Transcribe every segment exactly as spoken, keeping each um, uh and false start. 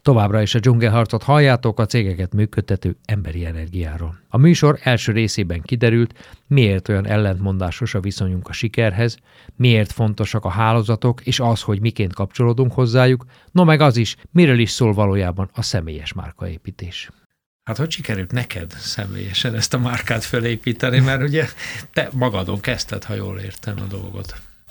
Továbbra is a dzsungelharcot halljátok a cégeket működtető emberi energiáról. A műsor első részében kiderült, miért olyan ellentmondásos a viszonyunk a sikerhez, miért fontosak a hálózatok, és az, hogy miként kapcsolódunk hozzájuk, no meg az is, miről is szól valójában a személyes márkaépítés. Hát hogy sikerült neked személyesen ezt a márkát felépíteni, mert ugye te magadon kezdted, ha jól értem a dolgot.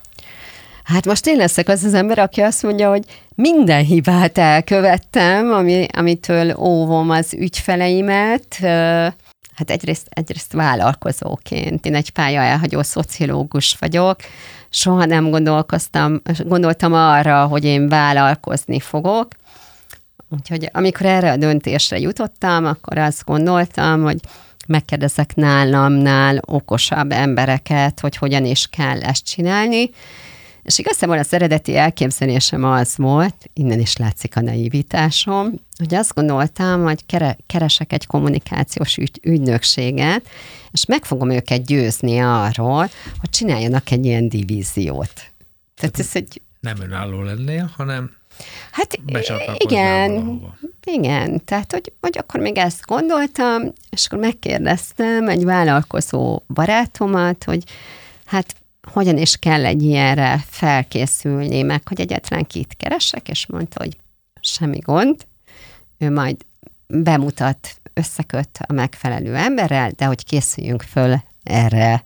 Hát most én leszek az az ember, aki azt mondja, hogy minden hibát elkövettem, ami, amitől óvom az ügyfeleimet. Hát egyrészt, egyrészt vállalkozóként. Én egy pálya elhagyó szociológus vagyok. Soha nem gondolkoztam, gondoltam arra, hogy én vállalkozni fogok. Úgyhogy amikor erre a döntésre jutottam, akkor azt gondoltam, hogy megkérdezek nálamnál okosabb embereket, hogy hogyan is kell ezt csinálni. És igazából az eredeti elképzelésem az volt, innen is látszik a naivitásom, hogy azt gondoltam, hogy keresek egy kommunikációs ügy, ügynökséget, és meg fogom őket győzni arról, hogy csináljanak egy ilyen divíziót. Tehát ez egy... Nem önálló lennél, hanem hát igen, igen, tehát hogy, hogy akkor még ezt gondoltam, és akkor megkérdeztem egy vállalkozó barátomat, hogy hát hogyan is kell egy ilyenre felkészülni, meg hogy egyáltalán kit keresek, és mondta, hogy semmi gond, ő majd bemutat, összeköt a megfelelő emberrel, de hogy készüljünk föl erre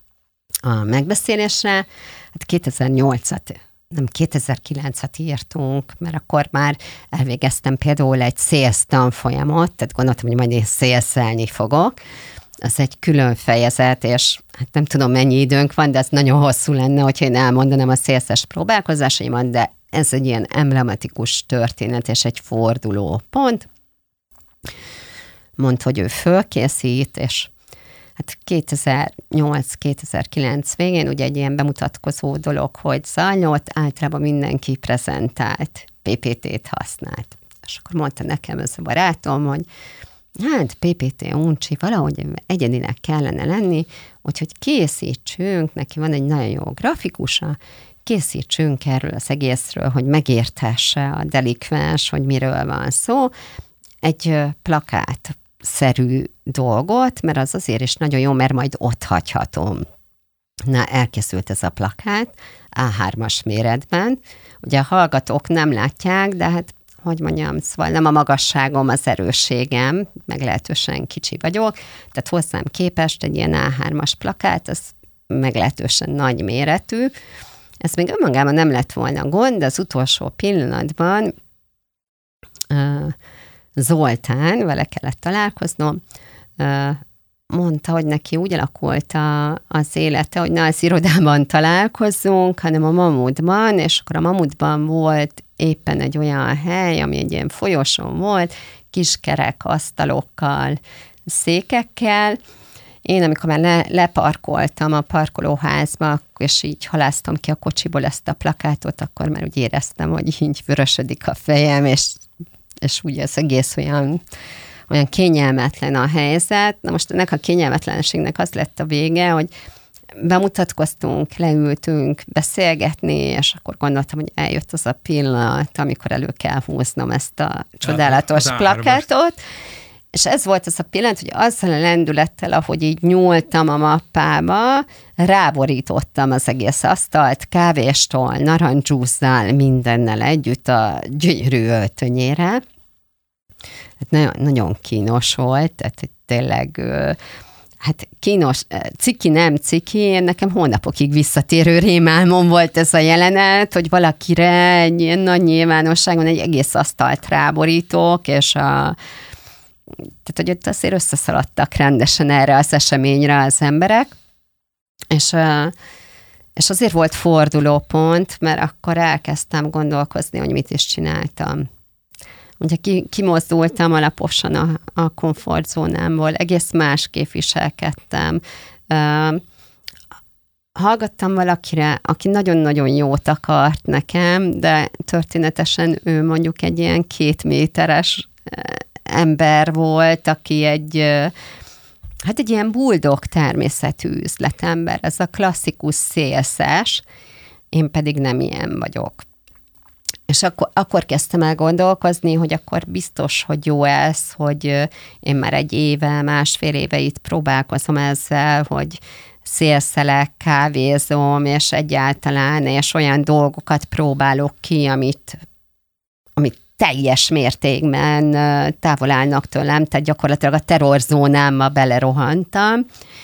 a megbeszélésre. Hát kétezer-nyolcat, nem kétezer-kilencet írtunk, mert akkor már elvégeztem például egy sales tanfolyamot, tehát gondoltam, hogy majd én saleszelni fogok. Az egy külön fejezet, és hát nem tudom, mennyi időnk van, de ez nagyon hosszú lenne, hogyha én elmondanám a szélszes próbálkozásaimat, de ez egy ilyen emblematikus történet, és egy forduló pont. Mondta, hogy ő fölkészít, és hát kétezer-nyolc-kétezer-kilenc végén ugye egy ilyen bemutatkozó dolog, hogy zajlott, általában mindenki prezentált, pé pé té-t használt. És akkor mondta nekem ez a barátom, hogy hát pé pé té uncsi, valahogy egyedinek kellene lenni, úgyhogy készítsünk, neki van egy nagyon jó grafikusa, készítsünk erről az egészről, hogy megértesse a delikvens, hogy miről van szó, egy plakátszerű dolgot, mert az azért is nagyon jó, mert majd ott hagyhatom. Na, elkészült ez a plakát á hármas méretben. Ugye a hallgatók nem látják, de hát hogy mondjam, szóval nem a magasságom az erősségem, meglehetősen kicsi vagyok, tehát hozzám képest egy ilyen á hármas plakát, az meglehetősen nagy méretű. Ez még önmagában nem lett volna gond, de az utolsó pillanatban uh, Zoltán, vele kellett találkoznom, uh, mondta, hogy neki úgy alakult a, az élete, hogy na, az irodában találkozzunk, hanem a Mamutban, és akkor a Mamutban volt éppen egy olyan hely, ami egy ilyen folyosón volt, kiskerek asztalokkal, székekkel. Én, amikor már le, leparkoltam a parkolóházba, és így haláztam ki a kocsiból ezt a plakátot, akkor már úgy éreztem, hogy így vörösödik a fejem, és, és úgy az egész olyan, olyan kényelmetlen a helyzet. Na most ennek a kényelmetlenségnek az lett a vége, hogy bemutatkoztunk, leültünk beszélgetni, és akkor gondoltam, hogy eljött az a pillanat, amikor elő kell húznom ezt a csodálatos a, plakátot, és ez volt az a pillanat, hogy azzal a lendülettel, ahogy így nyúltam a mappába, ráborítottam az egész asztalt, kávéstól, narancsúzzal, mindennel együtt a gyönyörű öltönyére. Hát nagyon, nagyon kínos volt, tehát tényleg... Hát kínos, ciki nem ciki, nekem hónapokig visszatérő rémálmom volt ez a jelenet, hogy valakire egy ilyen nagy nyilvánosságon egy egész asztalt ráborítok, és a, tehát, hogy ott azért összeszaladtak rendesen erre az eseményre az emberek, és, és azért volt fordulópont, mert akkor elkezdtem gondolkozni, hogy mit is csináltam. Ugye kimozdultam alaposan a, a komfortzónámból, egész másképp viselkedtem. Uh, hallgattam valakire, aki nagyon-nagyon jót akart nekem, de történetesen ő mondjuk egy ilyen két méteres ember volt, aki egy, hát egy ilyen buldog természetű üzletember, ez a klasszikus szélszes, én pedig nem ilyen vagyok. És akkor, akkor kezdtem el gondolkozni, hogy akkor biztos, hogy jó ez, hogy én már egy éve, másfél éve itt próbálkozom ezzel, hogy szélszelek, kávézom, és egyáltalán, és olyan dolgokat próbálok ki, amit, amit teljes mértékben távol állnak tőlem, tehát gyakorlatilag a terrorzónámba belerohantam.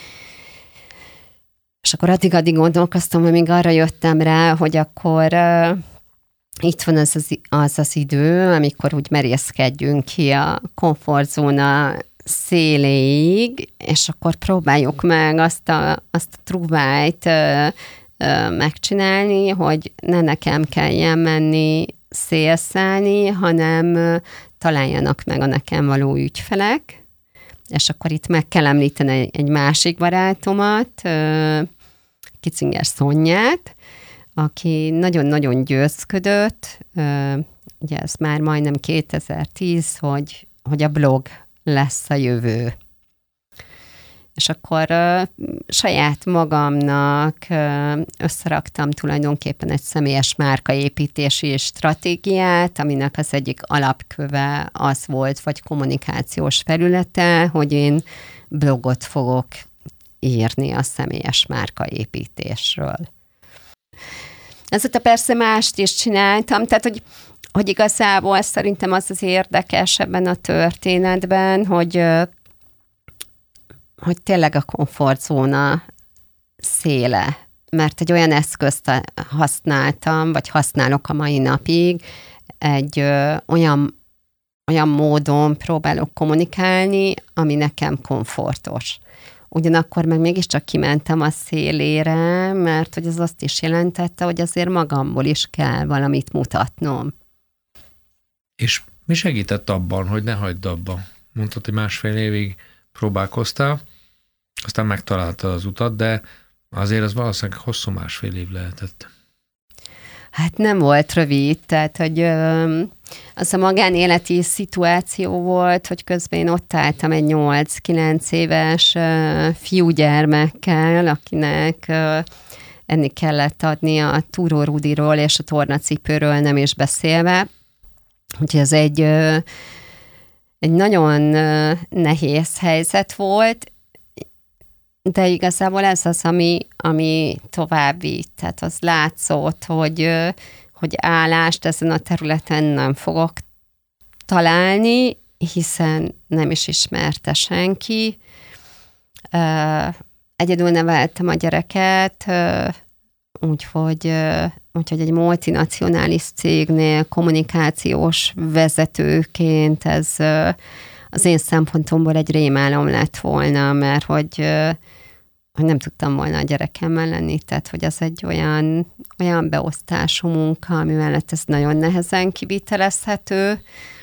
És akkor addig-addig gondolkoztam, hogy még arra jöttem rá, hogy akkor uh, itt van az az, az az idő, amikor úgy merészkedjünk ki a komfortzóna széléig, és akkor próbáljuk meg azt a, azt a trúvájt uh, uh, megcsinálni, hogy ne nekem kelljen menni szélszelni, hanem uh, találjanak meg a nekem való ügyfelek, és akkor itt meg kell említeni egy másik barátomat, uh, Kicinger Szonyát, aki nagyon-nagyon győzködött, uh, ugye ez már majdnem kétezer-tíz, hogy, hogy a blog lesz a jövő. És akkor uh, saját magamnak uh, összeraktam tulajdonképpen egy személyes márkaépítési stratégiát, aminek az egyik alapköve az volt, vagy kommunikációs felülete, hogy én blogot fogok írni a személyes márkaépítésről. Ezután persze mást is csináltam, tehát hogy hogy igazából szerintem az az érdekes ebben a történetben, hogy, hogy tényleg a komfortzóna széle, mert egy olyan eszközt használtam, vagy használok a mai napig, egy ö, olyan, olyan módon próbálok kommunikálni, ami nekem komfortos. Ugyanakkor meg mégiscsak kimentem a szélére, mert hogy az azt is jelentette, hogy azért magamból is kell valamit mutatnom. És mi segített abban, hogy ne hagyd abba? Mondtad, hogy másfél évig próbálkoztál, aztán megtaláltad az utat, de azért az valószínűleg hosszú másfél év lehetett. Hát nem volt rövid, tehát hogy ö, az a magánéleti szituáció volt, hogy közben én ott álltam egy nyolc-kilenc éves ö, fiúgyermekkel, akinek ö, enni kellett adni a Túró Rudiról és a tornacipőről nem is beszélve. Úgyhogy ez egy, ö, egy nagyon ö, nehéz helyzet volt, de igazából ez az, ami, ami tovább vitt. Tehát az látszott, hogy, hogy állást ezen a területen nem fogok találni, hiszen nem is ismerte senki. Egyedül neveltem a gyereket, úgyhogy, úgyhogy egy multinacionális cégnél kommunikációs vezetőként ez az én szempontomból egy rémálom lett volna, mert hogy, hogy nem tudtam volna a gyerekemmel lenni, tehát hogy az egy olyan, olyan beosztású munka, ami mellett ez nagyon nehezen kivitelezhető.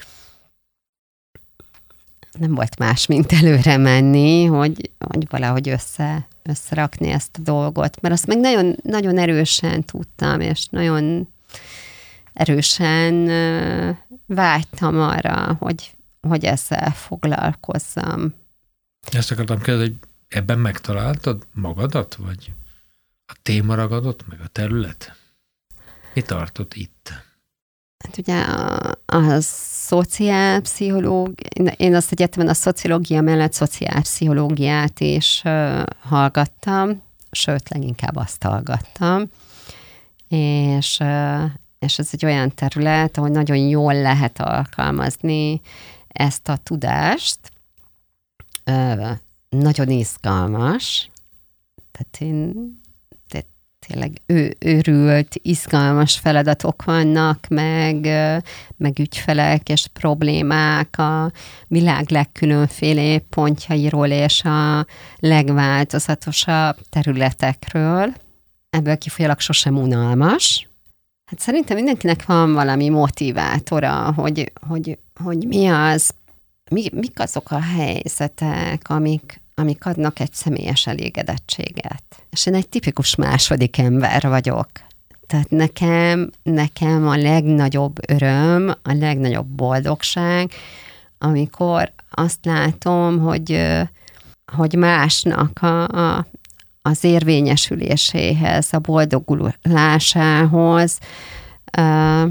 Nem volt más, mint előre menni, hogy, hogy valahogy össze, összerakni ezt a dolgot, mert azt meg nagyon, nagyon erősen tudtam, és nagyon erősen vágytam arra, hogy hogy ezzel foglalkozzam. Ezt akartam kérdezni, hogy ebben megtaláltad magadat, vagy a téma ragadott, meg a terület? Mi tartott itt? Hát ugye a, a szociálpszichológ, én azt egyetemen a szociológia mellett szociálpszichológiát is uh, hallgattam, sőt, leginkább azt hallgattam, és, uh, és ez egy olyan terület, ahol nagyon jól lehet alkalmazni ezt a tudást. Ö, nagyon izgalmas. Tehát én de tényleg ő, őrült, izgalmas feladatok vannak, meg, meg ügyfelek és problémák a világ legkülönfélébb pontjairól és a legváltozatosabb területekről. Ebből kifolyólag sosem unalmas. Hát szerintem mindenkinek van valami motivátora, hogy, hogy, hogy mi az, mi, mik azok a helyzetek, amik, amik adnak egy személyes elégedettséget. És én egy tipikus második ember vagyok. Tehát nekem, nekem a legnagyobb öröm, a legnagyobb boldogság, amikor azt látom, hogy, hogy másnak a, a az érvényesüléséhez, a boldogulásához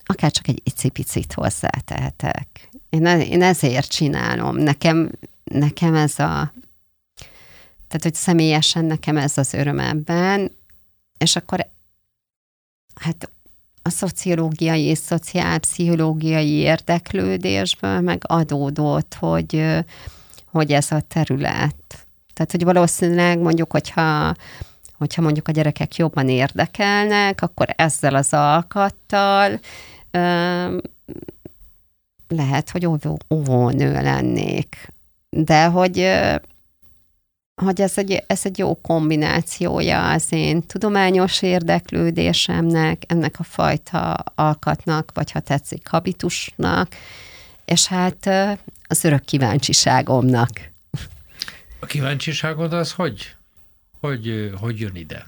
akár csak egy icipicit hozzátehetek. Én, én ezért csinálom. Nekem, nekem ez a, tehát, hogy személyesen nekem ez az öröm ebben, és akkor hát a szociológiai és szociálpszichológiai érdeklődésből meg adódott, hogy, hogy ez a terület. Tehát, hogy valószínűleg mondjuk, hogyha, hogyha mondjuk a gyerekek jobban érdekelnek, akkor ezzel az alkattal ö, lehet, hogy óvó, óvónő lennék. De hogy, hogy ez, egy, ez egy jó kombinációja az én tudományos érdeklődésemnek, ennek a fajta alkatnak, vagy ha tetszik, habitusnak, és hát az örök kíváncsiságomnak. A kíváncsiságod az hogy? Hogy, hogy jön ide?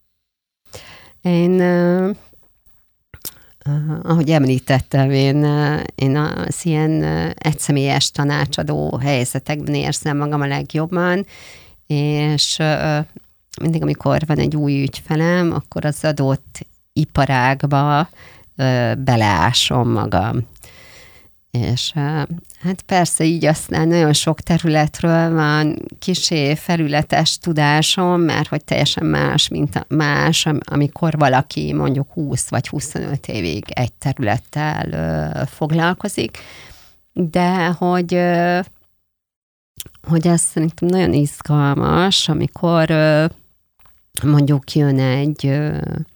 Én, uh, uh, ahogy említettem, én, uh, én az ilyen uh, egyszemélyes tanácsadó helyzetekben érzem magam a legjobban, és uh, mindig, amikor van egy új ügyfelem, akkor az adott iparágba uh, beleásom magam. És hát persze így aztán nagyon sok területről van kisé felületes tudásom, mert hogy teljesen más, mint a, más, amikor valaki mondjuk húsz vagy huszonöt évig egy területtel ö, foglalkozik, de hogy, ö, hogy ez szerintem nagyon izgalmas, amikor ö, mondjuk jön egy, ö,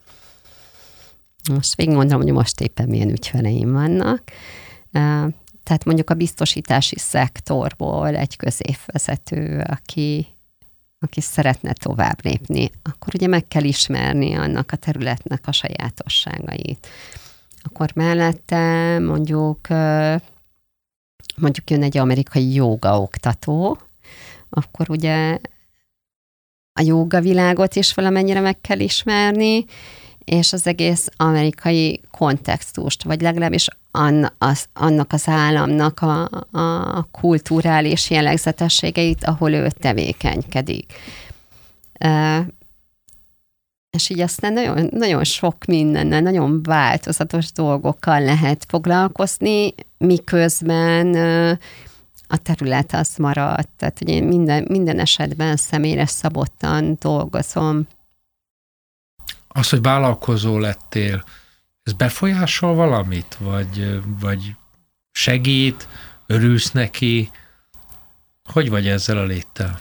most végigmondom, hogy most éppen milyen ügyfeleim vannak, tehát mondjuk a biztosítási szektorból egy középvezető, aki, aki szeretne tovább lépni, akkor ugye meg kell ismerni annak a területnek a sajátosságait. Akkor mellette mondjuk, mondjuk jön egy amerikai jóga oktató, akkor ugye a jóga világot is valamennyire meg kell ismerni, és az egész amerikai kontextust, vagy legalábbis an, az, annak az államnak a, a kulturális jellegzetességeit, ahol ő tevékenykedik. E, és így aztán nagyon, nagyon sok mindennel, nagyon változatos dolgokkal lehet foglalkozni, miközben a terület az maradt. Tehát, hogy én minden, minden esetben személyre szabottan dolgozom. Az, hogy vállalkozó lettél, ez befolyásol valamit? Vagy, vagy segít? Örülsz neki? Hogy vagy ezzel a léttel?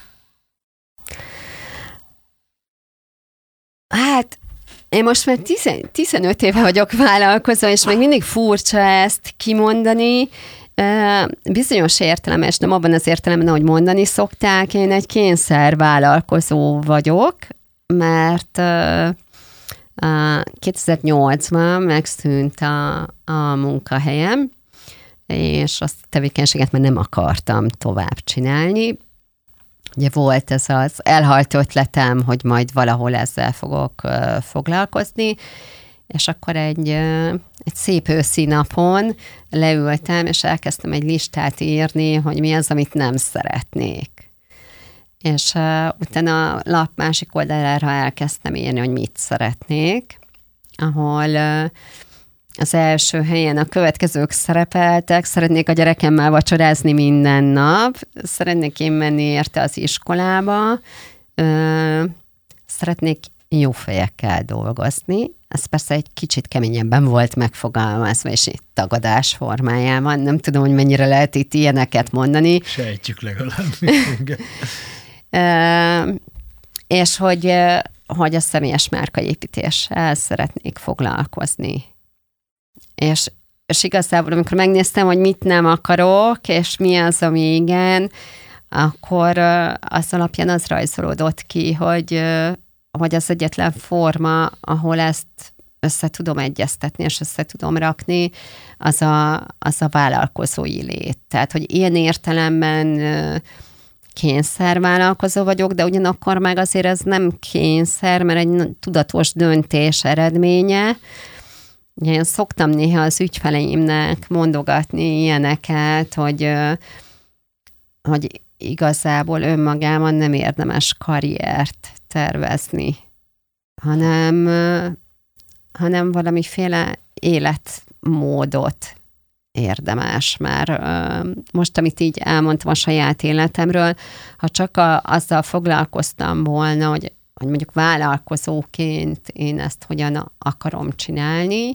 Hát, én most már tizenöt éve vagyok vállalkozó, és még mindig furcsa ezt kimondani. Bizonyos értelemben, és nem abban az értelemben, ahogy mondani szokták, én egy kényszer vállalkozó vagyok, mert kétezer-nyolcban megszűnt a, a munkahelyem, és azt a tevékenységet már nem akartam tovább csinálni. Ugye volt ez az elhalt ötletem, hogy majd valahol ezzel fogok uh, foglalkozni, és akkor egy, uh, egy szép őszi napon leültem, és elkezdtem egy listát írni, hogy mi az, amit nem szeretnék. És uh, utána a lap másik oldalára elkezdtem írni, hogy mit szeretnék, ahol uh, az első helyen a következők szerepeltek: szeretnék a gyerekemmel vacsorázni minden nap, szeretnék én menni érte az iskolába, uh, szeretnék jó fejekkel dolgozni. Ez persze egy kicsit keményebben volt megfogalmazva, és itt tagadás formájában. Nem tudom, hogy mennyire lehet itt ilyeneket mondani. Sejtjük legalább. Uh, és hogy, uh, hogy a személyes márkaépítéssel szeretnék foglalkozni. És, és igazából, amikor megnéztem, hogy mit nem akarok, és mi az, ami igen, akkor uh, az alapján az rajzolódott ki, hogy, uh, hogy az egyetlen forma, ahol ezt össze tudom egyeztetni, és össze tudom rakni, az a, az a vállalkozói lét. Tehát, hogy ilyen értelemben uh, kényszervállalkozó vagyok, de ugyanakkor meg azért ez nem kényszer, mert egy tudatos döntés eredménye. Én szoktam néha az ügyfeleimnek mondogatni ilyeneket, hogy, hogy igazából önmagában nem érdemes karriert tervezni, hanem, hanem valamiféle élet módot érdemes, mert most, amit így elmondtam a saját életemről, ha csak a, azzal foglalkoztam volna, hogy, hogy mondjuk vállalkozóként én ezt hogyan akarom csinálni,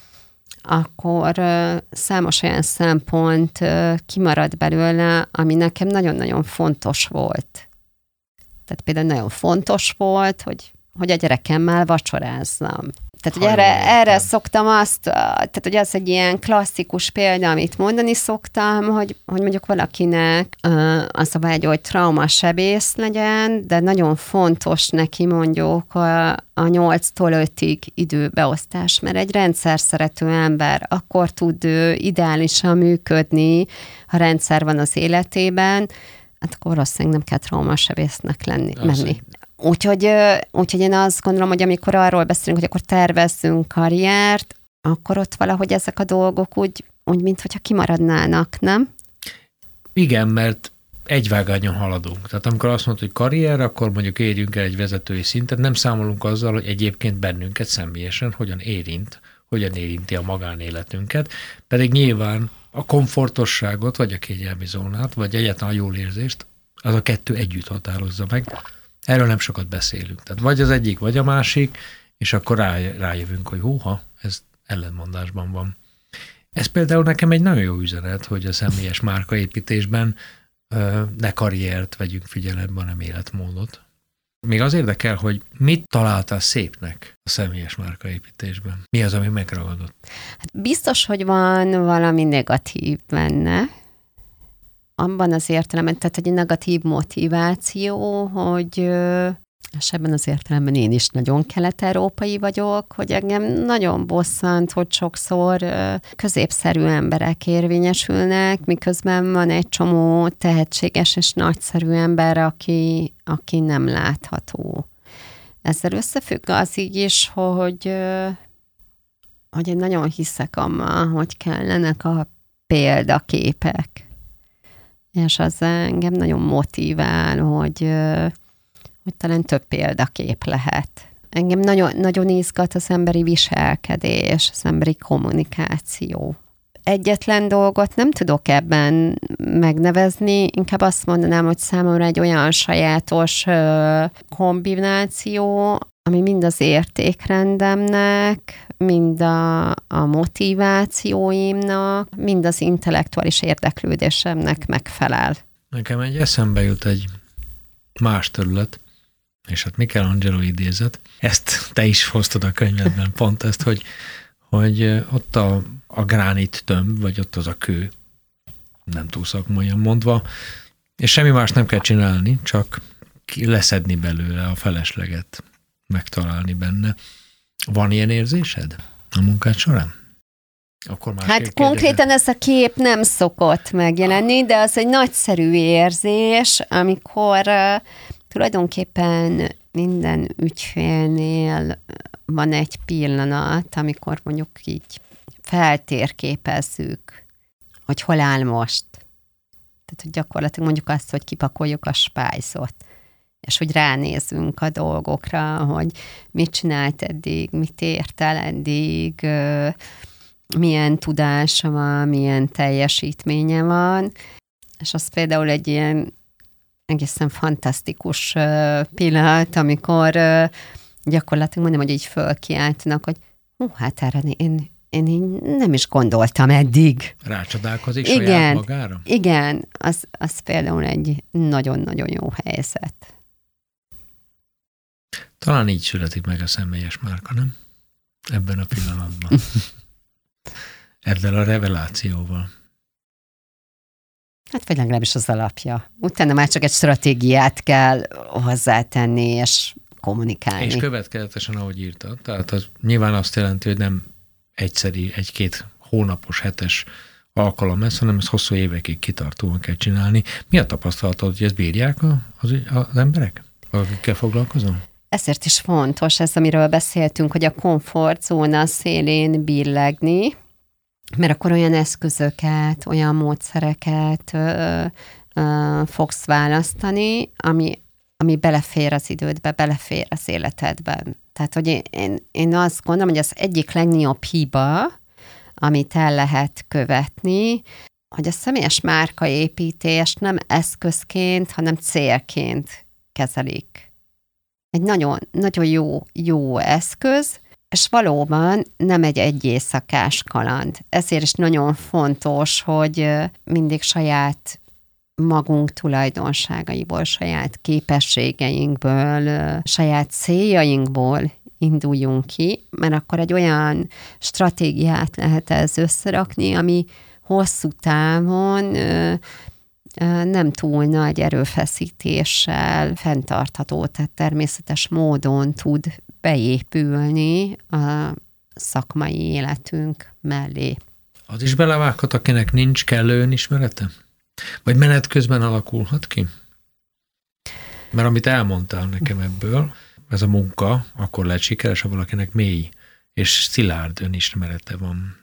akkor számos olyan szempont kimarad belőle, ami nekem nagyon-nagyon fontos volt. Tehát például nagyon fontos volt, hogy, hogy a gyerekemmel vacsorázzam. Tehát, hogy erre, erre szoktam azt, tehát, hogy az egy ilyen klasszikus példa, amit mondani szoktam, hogy, hogy mondjuk valakinek az a vágya, hogy traumasebész legyen, de nagyon fontos neki mondjuk a, a nyolctól ötig időbeosztás, mert egy rendszer szerető ember akkor tud ideálisan működni, ha rendszer van az életében, hát akkor valószínűleg nem kell traumasebésznek lenni, menni. Úgyhogy, úgyhogy én azt gondolom, hogy amikor arról beszélünk, hogy akkor tervezzünk karriert, akkor ott valahogy ezek a dolgok úgy, úgy mint hogyha kimaradnának, nem? Igen, mert egy vágányon haladunk. Tehát amikor azt mondod, hogy karrier, akkor mondjuk érjünk el egy vezetői szintet, nem számolunk azzal, hogy egyébként bennünket személyesen hogyan érint, hogyan érinti a magánéletünket, pedig nyilván a komfortosságot, vagy a kényelmi zónát, vagy egyáltalán a jól érzést, az a kettő együtt határozza meg. Erről nem sokat beszélünk. Tehát vagy az egyik, vagy a másik, és akkor rá, rájövünk, hogy húha, ez ellentmondásban van. Ez például nekem egy nagyon jó üzenet, hogy a személyes márkaépítésben ö, ne karriert vegyünk figyelembe, hanem életmódot. Még az érdekel, hogy mit találtál szépnek a személyes márkaépítésben? Mi az, ami megragadott? Hát biztos, hogy van valami negatív benne, abban az értelemben, tehát egy negatív motiváció, hogy és ebben az értelemben én is nagyon kelet-európai vagyok, hogy engem nagyon bosszant, hogy sokszor középszerű emberek érvényesülnek, miközben van egy csomó tehetséges és nagyszerű ember, aki, aki nem látható. Ezzel összefügg az így is, hogy, hogy én nagyon hiszek abban, hogy kellenek a példaképek. És az engem nagyon motivál, hogy, hogy talán több példakép lehet. Engem nagyon, nagyon izgat az emberi viselkedés, az emberi kommunikáció. Egyetlen dolgot nem tudok ebben megnevezni, inkább azt mondanám, hogy számomra egy olyan sajátos kombináció, ami mind az értékrendemnek, mind a, a motivációimnak, mind az intellektuális érdeklődésemnek megfelel. Nekem egy eszembe jut egy más terület, és hát Michelangelo idézet. Ezt te is hoztad a könyvedben, pont ezt, hogy, hogy ott a, a gránit tömb, vagy ott az a kő, nem túl szakmaian mondva, és semmi más nem kell csinálni, csak leszedni belőle a felesleget, megtalálni benne. Van ilyen érzésed a munkád során? Akkor hát konkrétan ez a kép nem szokott megjelenni, de az egy nagyszerű érzés, amikor uh, tulajdonképpen minden ügyfélnél van egy pillanat, amikor mondjuk így feltérképezzük, hogy hol áll most. Tehát, hogy gyakorlatilag mondjuk azt, hogy kipakoljuk a spájzot, és hogy ránézünk a dolgokra, hogy mit csinált eddig, mit ért el eddig, milyen tudása van, milyen teljesítménye van, és az például egy ilyen egészen fantasztikus pillanat, amikor gyakorlatilag mondom, hogy így fölkiáltanak, hogy hú, hát erre én, én, én nem is gondoltam eddig. Rácsodálkozik igen, saját magára? Igen, az, az például egy nagyon-nagyon jó helyzet. Talán így születik meg a személyes márka, nem? Ebben a pillanatban. Ebben a revelációval. Hát vagy legalábbis az alapja. Utána már csak egy stratégiát kell hozzátenni, és kommunikálni. És következetesen, ahogy írtad. Tehát az nyilván azt jelenti, hogy nem egyszeri, egy-két hónapos, hetes alkalom lesz, hanem ezt hosszú évekig kitartóan kell csinálni. Mi a tapasztalatod, hogy ezt bírják az, az emberek, akikkel foglalkozom? Ezért is fontos ez, amiről beszéltünk, hogy a komfortzóna szélén billegni, mert akkor olyan eszközöket, olyan módszereket ö, ö, fogsz választani, ami, ami belefér az idődbe, belefér az életedben. Tehát, hogy én, én azt gondolom, hogy az egyik legnagyobb hiba, amit el lehet követni, hogy a személyes márkaépítést nem eszközként, hanem célként kezelik. Egy nagyon, nagyon jó, jó eszköz, és valóban nem egy egyészakás kaland. Ezért is nagyon fontos, hogy mindig saját magunk tulajdonságaiból, saját képességeinkből, saját céljainkból induljunk ki, mert akkor egy olyan stratégiát lehet ez összerakni, ami hosszú távon nem túl nagy erőfeszítéssel fenntartható, tehát természetes módon tud beépülni a szakmai életünk mellé. Az is belevághat, akinek nincs kellő önismerete? Vagy menet közben alakulhat ki? Mert amit elmondtál nekem ebből, ez a munka, akkor lehet sikeres, ha valakinek mély és szilárd önismerete van.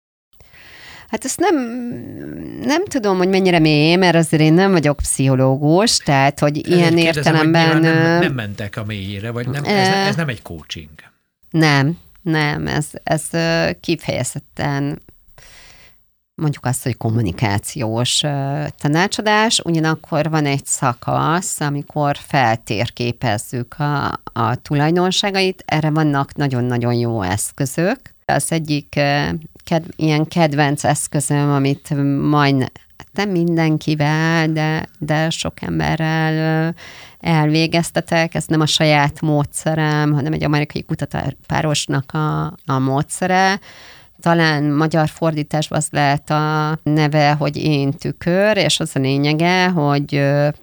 Hát ezt nem, nem tudom, hogy mennyire mély, mert azért én nem vagyok pszichológus, tehát, hogy Ezért ilyen kérdezem, értelemben... Hogy nem, nem mentek a mélyére, vagy nem, ez, ez nem egy coaching? Nem, nem, ez, ez kifejezetten mondjuk azt, hogy kommunikációs tanácsadás, ugyanakkor van egy szakasz, amikor feltérképezzük a, a tulajdonságait, erre vannak nagyon-nagyon jó eszközök. Az egyik ked, ilyen kedvenc eszközöm, amit majd nem mindenkivel, de, de sok emberrel elvégeztetek, ez nem a saját módszerem, hanem egy amerikai kutatáspárosnak a, a módszere. Talán magyar fordításban az lehet a neve, hogy én tükör, és az a lényege, hogy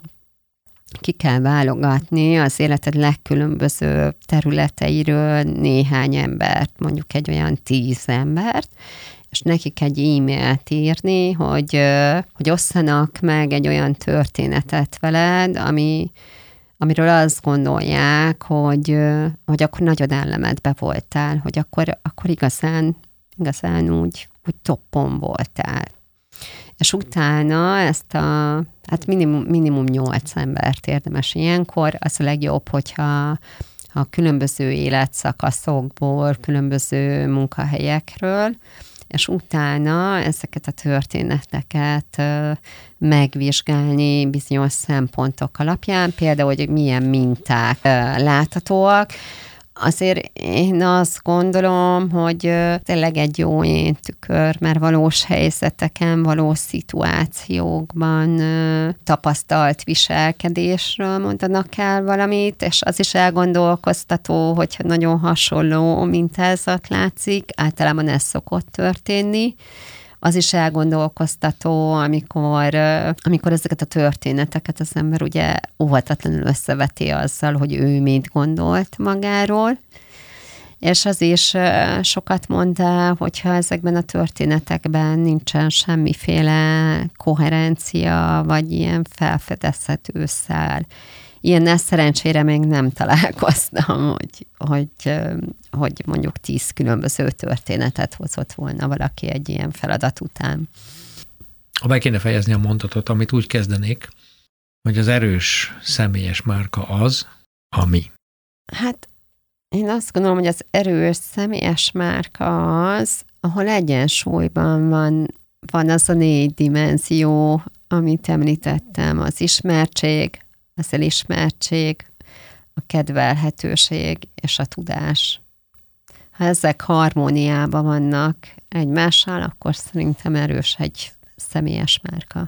ki kell válogatni az életed legkülönböző területeiről néhány embert, mondjuk egy olyan tíz embert, és nekik egy e-mailt írni, hogy, hogy osszanak meg egy olyan történetet veled, ami, amiről azt gondolják, hogy, hogy akkor nagyon ellemedbe voltál, hogy akkor, akkor igazán, igazán úgy, úgy toppon voltál. És utána ezt a, hát minimum, minimum nyolc embert érdemes ilyenkor, az a legjobb, hogyha a különböző életszakaszokból, különböző munkahelyekről, és utána ezeket a történeteket megvizsgálni bizonyos szempontok alapján, például, hogy milyen minták láthatóak. Azért én azt gondolom, hogy tényleg egy jó én tükör, mert valós helyzeteken, valós szituációkban tapasztalt viselkedésről mondanak el valamit, és az is elgondolkoztató, hogyha nagyon hasonló mintázat látszik, általában ez szokott történni. Az is elgondolkoztató, amikor, amikor ezeket a történeteket az ember ugye óvatatlanul összeveti azzal, hogy ő mit gondolt magáról, és az is sokat mond el, hogyha ezekben a történetekben nincsen semmiféle koherencia, vagy ilyen felfedezhető szál. Ilyennel szerencsére még nem találkoztam, hogy, hogy, hogy mondjuk tíz különböző történetet hozott volna valaki egy ilyen feladat után. Ha be kéne fejezni a mondatot, amit úgy kezdenék, hogy az erős személyes márka az, ami. Hát én azt gondolom, hogy az erős személyes márka az, ahol egyensúlyban van, van az a négy dimenzió, amit említettem, az ismertség, az elismertség, a kedvelhetőség és a tudás. Ha ezek harmóniában vannak egymással, akkor szerintem erős egy személyes márka.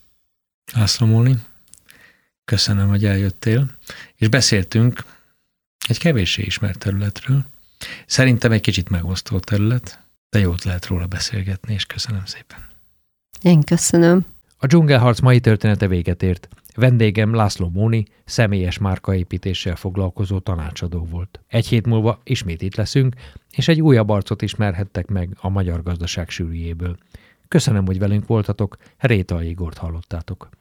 László Móni, köszönöm, hogy eljöttél, és beszéltünk egy kevéssé ismert területről. Szerintem egy kicsit megosztó terület, de jót lehet róla beszélgetni, és köszönöm szépen. Én köszönöm. A dzsungelharc mai története véget ért. Vendégem László Móni személyes márkaépítéssel foglalkozó tanácsadó volt. Egy hét múlva ismét itt leszünk, és egy újabb arcot ismerhettek meg a magyar gazdaság sűrűjéből. Köszönöm, hogy velünk voltatok, Rétai Igort hallottátok.